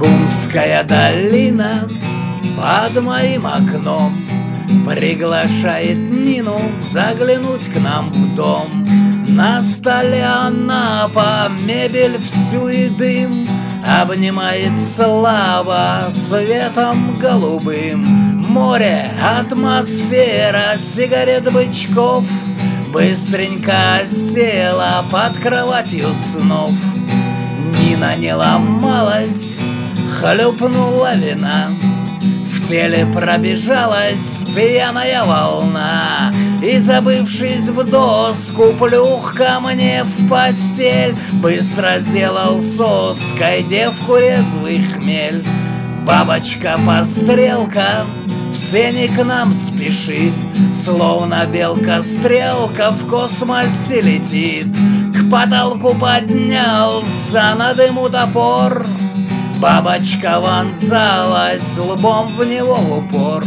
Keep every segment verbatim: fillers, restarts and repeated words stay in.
Кумская долина под моим окном приглашает Нину заглянуть к нам в дом. На столе Анапа, мебель всю и дым обнимает слава светом голубым. Море, атмосфера, сигарет бычков быстренько села под кроватью снов. Нина не ломалась, хлюпнула вина, в теле пробежалась пьяная волна. И, забывшись в доску, плюх ко мне в постель, быстро сделал соской девку резвый хмель. Бабочка-пострелка в сене к нам спешит, словно белка-стрелка в космосе летит. К потолку поднялся на дыму топор, бабочка вонзалась лбом в него в упор.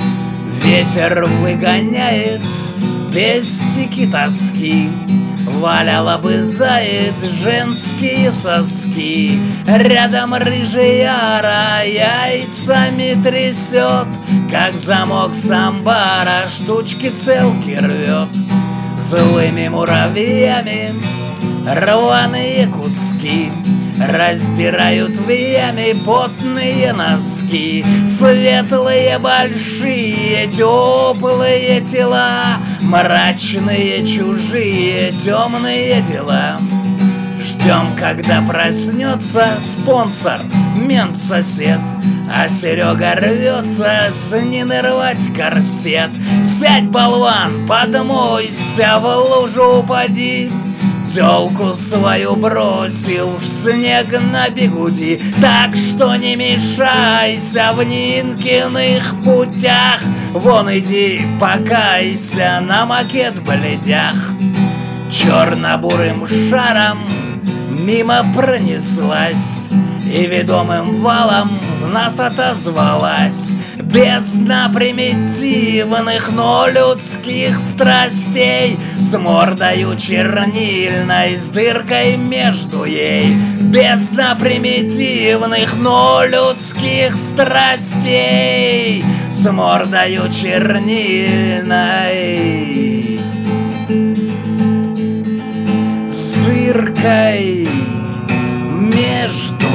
Ветер выгоняет пестики тоски, Валя лобызает женские соски. Рядом рыжая яйцами трясет, как замок с амбара штучки целки рвет. Злыми муравьями рваные куски раздирают в яме потные носки. Светлые, большие, теплые тела, мрачные, чужие, темные дела. Ждем, когда проснется спонсор, мент-сосед, а Серега рвется с Нины рвать корсет. Сядь, болван, подмойся, в лужу упади, тёлку свою бросил в снег на бегуди. Так что не мешайся в Нинкиных путях, вон иди покайся на макет бледях. Черно-бурым шаром мимо пронеслась и ведомым валом в нас отозвалась. Бездна примитивных, но людских страстей, с мордою чернильной, с дыркой между ей. Бездна примитивных, но людских страстей, с мордою чернильной, с дыркой между